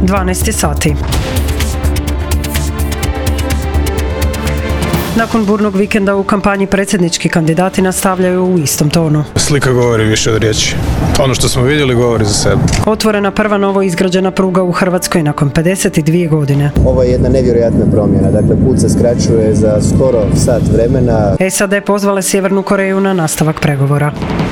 12 sati. Nakon burnog vikenda u kampanji predsjednički kandidati nastavljaju u istom tonu. Slika govori više od riječi. Ono što smo vidjeli govori za sebe. Otvorena prva novo izgrađena pruga u Hrvatskoj nakon 52 godine. Ovo je jedna nevjerojatna promjena. Dakle, put se skraćuje za skoro sat vremena. SAD pozvale Sjevernu Koreju na nastavak pregovora.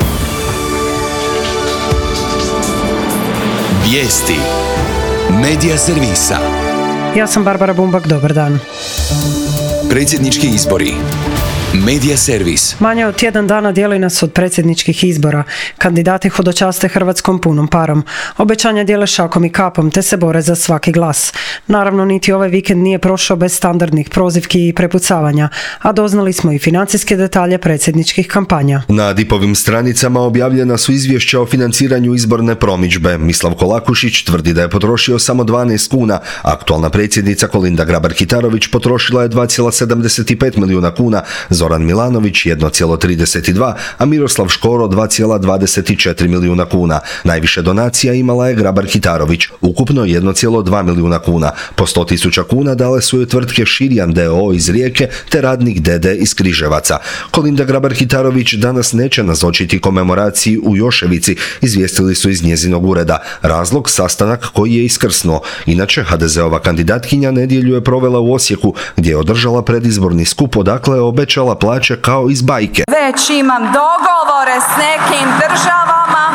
Vijesti. Medija servisa. Ja sam Barbara Bumbak, dobar dan. Predsjednički izbori. Medija servis. Manje od tjedan dana dijeli nas od predsjedničkih izbora. Kandidati hodočaste Hrvatskom punom parom. Obećanja dijele šakom i kapom te se bore za svaki glas. Naravno, niti ovaj vikend nije prošao bez standardnih prozivki i prepucavanja, a doznali smo i financijske detalje predsjedničkih kampanja. Na DIP-ovim stranicama objavljena su izvješća o financiranju izborne promidžbe. Mislav Kolakušić tvrdi da je potrošio samo 12 kuna. Aktualna predsjednica Kolinda Grabar-Kitarović potrošila je 2,75 milijuna kuna, Zoran Milanović 1,32, a Miroslav Škoro 2,24 milijuna kuna. Najviše donacija imala je Grabar-Kitarović, ukupno 1,2 milijuna kuna. Po 100.000 kuna dale su joj tvrtke Širjan d.o.o. iz Rijeke te Radnik d.d. iz Križevaca. Kolinda Grabar-Kitarović danas neće nazočiti komemoraciji u Joševici, izvijestili su iz njezinog ureda. Razlog, sastanak koji je iskrsnuo. Inače, HDZ-ova kandidatkinja nedjelju je provela u Osijeku, gdje je održala predizborni skup, odakle je obećala plaće kao iz bajke. Već imam dogovore s nekim državama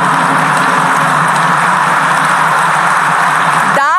da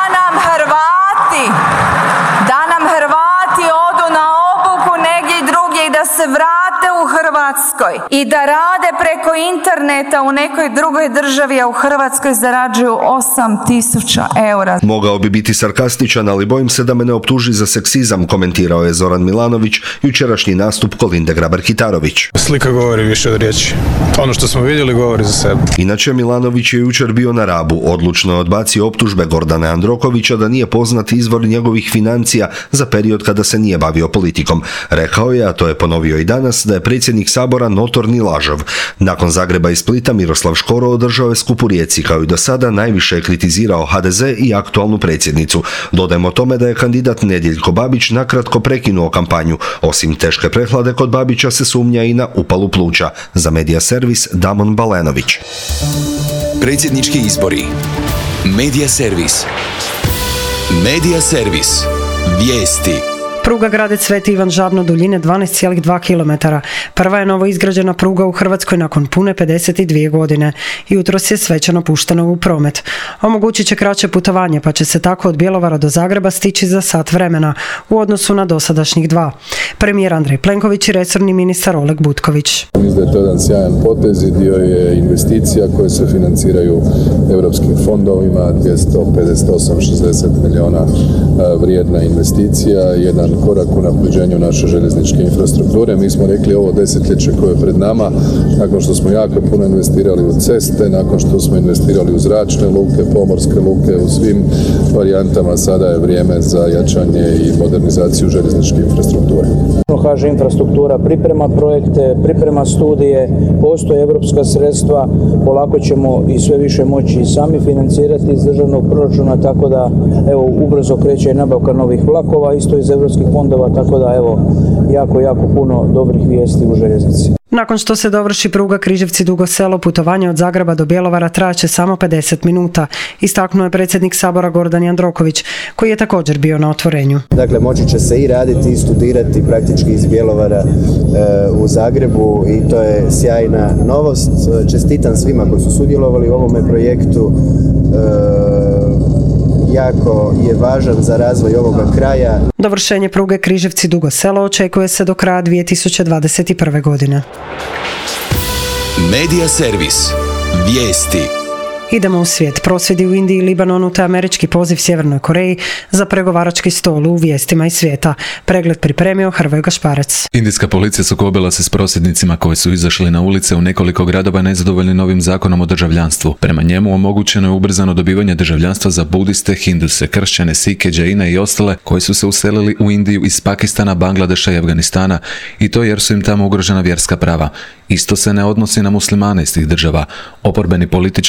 nam Hrvati odu na obuku negdje drugdje i da se vrate u Hrvatskoj i da rade preko interneta u nekoj drugoj državi, a u Hrvatskoj zarađuju 8.000 eura. Mogao bi biti sarkastičan, ali bojim se da me ne optuži za seksizam, komentirao je Zoran Milanović jučerašnji nastup Kolinde Grabar-Kitarović. Slika govori više od riječi. Ono što smo vidjeli govori za sebe. Inače, Milanović je jučer bio na Rabu. Odlučno je odbacio optužbe Gordana Jandrokovića da nije poznat izvor njegovih financija za period kada se nije bavio politikom. Rekao je, a to je ponovio i danas, da je predsjednik Sabora notorni lažov. Nakon Zagreba i Splita Miroslav Škoro održao je skup u Rijeci, kao i do sada najviše je kritizirao HDZ i aktualnu predsjednicu. Dodajmo tome da je kandidat Nedjeljko Babić nakratko prekinuo kampanju. Osim teške prehlade, kod Babića se sumnja i na upalu pluća. Za Medija servis Damon Balenović. Predsjednički izbori. Medija servis. Medija servis. Vijesti. Pruga Gradec Sveti Ivan Žabno duljine 12,2 km. Prva je novo izgrađena pruga u Hrvatskoj nakon pune 52 godine. Jutros je svečano puštena u promet. Omogućit će kraće putovanje, pa će se tako od Bjelovara do Zagreba stići za sat vremena u odnosu na dosadašnjih 2. Premijer Andrej Plenković i resorni ministar Oleg Butković. Mislim da je to jedan sjajan potez i dio je investicija koje se financiraju europskim fondovima, 258-60 milijuna vrijedna investicija, jedan korak u napređenju naše željezničke infrastrukture. Mi smo rekli ovo desetljeće koje je pred nama, nakon što smo jako puno investirali u ceste, nakon što smo investirali u zračne luke, pomorske luke, u svim varijantama, sada je vrijeme za jačanje i modernizaciju željezničke infrastrukture. HŽ Infrastruktura priprema projekte, priprema studije, postoje europska sredstva, polako ćemo i sve više moći i sami financirati iz državnog proračuna, tako da evo ubrzo kreće nabavka novih vlakova, isto iz europskih fondova, tako da evo jako puno dobrih vijesti u željeznici. Nakon što se dovrši pruga Križevci-Dugo Selo, putovanje od Zagreba do Bjelovara trajaće samo 50 minuta, istaknuo je predsjednik Sabora Gordan Jandroković, koji je također bio na otvorenju. Dakle, moći će se i raditi i studirati praktički iz Bjelovara u Zagrebu i to je sjajna novost. Čestitam svima koji su sudjelovali u ovome projektu. Jako je važan za razvoj ovoga kraja. Dovršenje pruge Križevci-Dugo Selo očekuje se do kraja 2021. godine. Medija servis. Vijesti. Idemo u svijet. Prosvjedi u Indiji i Libanonu te američki poziv Sjevernoj Koreji za pregovarački stol u vijestima iz svijeta. Pregled pripremio Hrvoje Gašparec. Indijska policija sukobila se s prosvjednicima koji su izašli na ulice u nekoliko gradova nezadovoljni novim zakonom o državljanstvu. Prema njemu omogućeno je ubrzano dobivanje državljanstva za budiste, hinduse, kršćane, sike, džaine i ostale koji su se uselili u Indiju iz Pakistana, Bangladeša i Afganistana, i to jer su im tamo ugrožena vjerska prava. Isto se ne odnosi na muslimane iz tih država. Oporbeni političari kažu da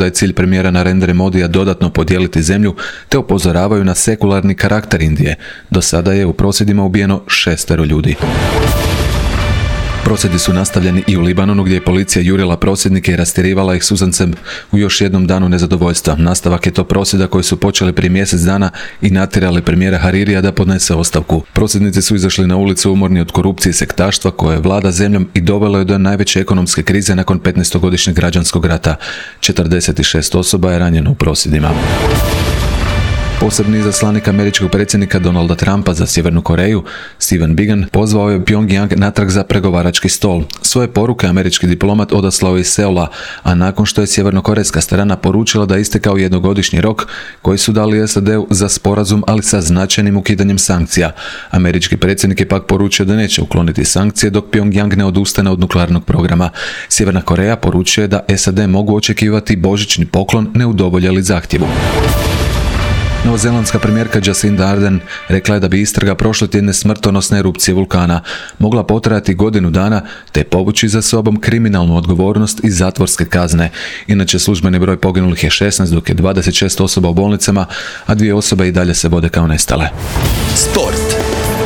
da je cilj premijera Narendre Modija dodatno podijeliti zemlju, te upozoravaju na sekularni karakter Indije. Do sada je u prosvjedima ubijeno 6 ljudi. Prosvjedi su nastavljeni i u Libanonu, gdje je policija jurila prosvjednike i rastjerivala ih suzancem u još jednom danu nezadovoljstva. Nastavak je to prosvjeda koji su počeli prije mjesec dana i natjerali premijera Haririja da podnese ostavku. Prosvjednici su izašli na ulicu umorni od korupcije i sektaštva koje vlada zemljom i dovelo je do najveće ekonomske krize nakon 15-godišnjeg građanskog rata. 46 osoba je ranjeno u prosvjedima. Posebni izaslanik američkog predsjednika Donalda Trumpa za Sjevernu Koreju, Stephen Biegun, pozvao je Pyongyang natrag za pregovarački stol. Svoje poruke američki diplomat odaslao iz Seula, a nakon što je sjevernokorejska strana poručila da je istekao jednogodišnji rok koji su dali SAD-u za sporazum, ali sa značajnim ukidanjem sankcija. Američki predsjednik je pak poručio da neće ukloniti sankcije dok Pyongyang ne odustane od nuklearnog programa. Sjeverna Koreja poručuje da SAD mogu očekivati božićni poklon ne udovolje li zahtjevu. Novozelandska premijerka Jacinda Ardern rekla je da bi istraga prošle tjedne smrtonosne erupcije vulkana mogla potrajati godinu dana te povući za sobom kriminalnu odgovornost i zatvorske kazne. Inače, službeni broj poginulih je 16, dok je 26 osoba u bolnicama, a 2 osobe i dalje se vode kao nestale. Sport.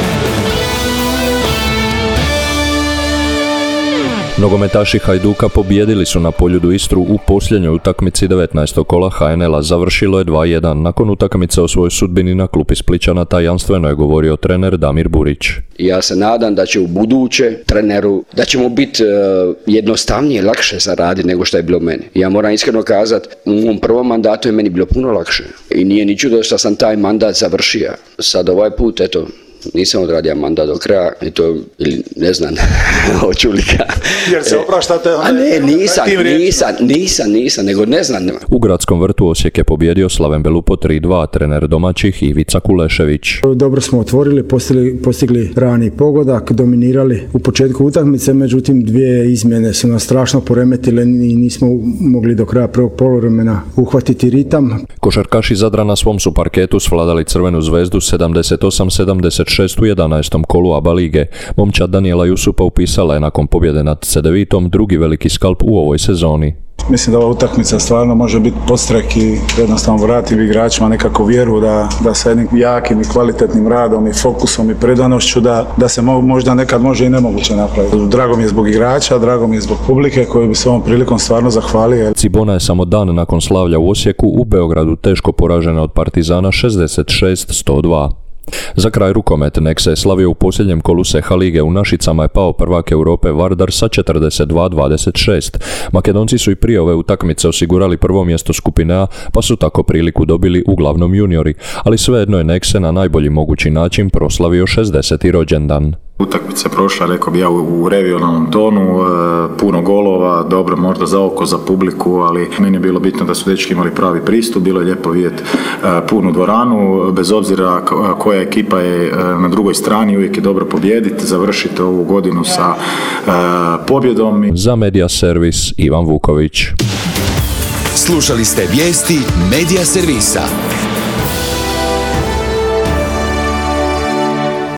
Nogometaši Hajduka pobijedili su na Poljudu Istru u posljednjoj utakmici 19. kola HNL-a. Završilo je 2:1. Nakon utakmice o svojoj sudbini na klupi Splićana tajanstveno je govorio trener Damir Burić. Ja se nadam da će u buduće treneru, da će mu biti jednostavnije, lakše zaraditi nego što je bilo meni. Ja moram iskreno kazati, u mom prvom mandatu je meni bilo puno lakše. I nije ni čudo što sam taj mandat završio. Sad ovaj put, eto, nisam odradio mandat do kraja i to, ili ne znam, hoću li ga. Jer se opraštate? A ne, nisam, nego ne znam. U gradskom vrtu Osijek je pobjedio Slaven Belupo 3:2, trener domaćih Ivica Kulešević. Dobro smo otvorili, postigli rani pogodak, dominirali u početku utakmice, međutim 2 izmjene su nas strašno poremetile i nismo mogli do kraja prvog poluvremena uhvatiti ritam. Košarkaši Zadra na svom su parketu svladali Crvenu zvezdu 78-76 u 11. kolu ABA lige. Momčad Danijela Jusupa upisala je nakon pobjede nad Cedevitom drugi veliki skalp u ovoj sezoni. Mislim da ova utakmica stvarno može biti podstrek i jednostavno vrati igračima nekako vjeru da sa jednim jakim i kvalitetnim radom i fokusom i predanošću da se možda nekad može i nemoguće napraviti. Drago mi je zbog igrača, drago mi je zbog publike koju bi se ovom prilikom stvarno zahvalio. Cibona je samo dan nakon slavlja u Osijeku u Beogradu teško poražena od Partizana 66-102. Za kraj rukomet, Nexa je slavio u posljednjem kolu Seha lige. U Našicama je pao prvak Europe Vardar sa 42-26. Makedonci su i prije ove utakmice osigurali prvo mjesto skupine A, pa su tako priliku dobili uglavnom juniori, ali svejedno je Nexe na najbolji mogući način proslavio 60. rođendan. Utakmica prošla, rekao bi ja, u regionalnom tonu, puno golova, dobro možda za oko, za publiku, ali meni je bilo bitno da su dečki imali pravi pristup, bilo je lijepo vidjeti punu dvoranu, bez obzira koja ekipa je na drugoj strani, uvijek je dobro pobijediti, završiti ovu godinu sa pobjedom. Za Media Servis, Ivan Vuković. Slušali ste vijesti Media Servisa.